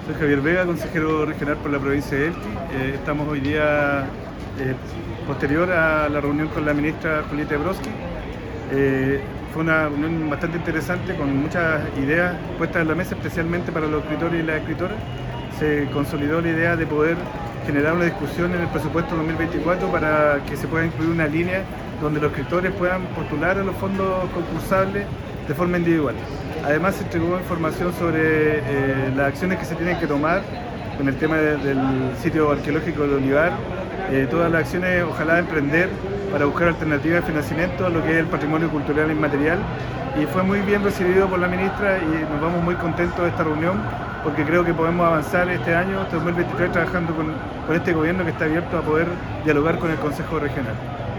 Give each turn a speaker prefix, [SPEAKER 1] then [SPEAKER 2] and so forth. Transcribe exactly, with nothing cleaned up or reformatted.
[SPEAKER 1] Soy Javier Vega, consejero regional por la provincia de Elqui. Eh, estamos hoy día eh, posterior a la reunión con la ministra Julieta Ebrosky. Eh, fue una reunión bastante interesante con muchas ideas puestas en la mesa, especialmente para los escritores y las escritoras. Se consolidó la idea de poder generar una discusión en el presupuesto dos mil veinticuatro para que se pueda incluir una línea donde los escritores puedan postular a los fondos concursables de forma individual. Además se entregó información sobre eh, las acciones que se tienen que tomar con el tema de, del sitio arqueológico de Olivar, eh, todas las acciones ojalá emprender para buscar alternativas de financiamiento a lo que es el patrimonio cultural inmaterial, y fue muy bien recibido por la ministra y nos vamos muy contentos de esta reunión porque creo que podemos avanzar este año, este dos mil veintitrés, trabajando con, con este gobierno que está abierto a poder dialogar con el Consejo Regional.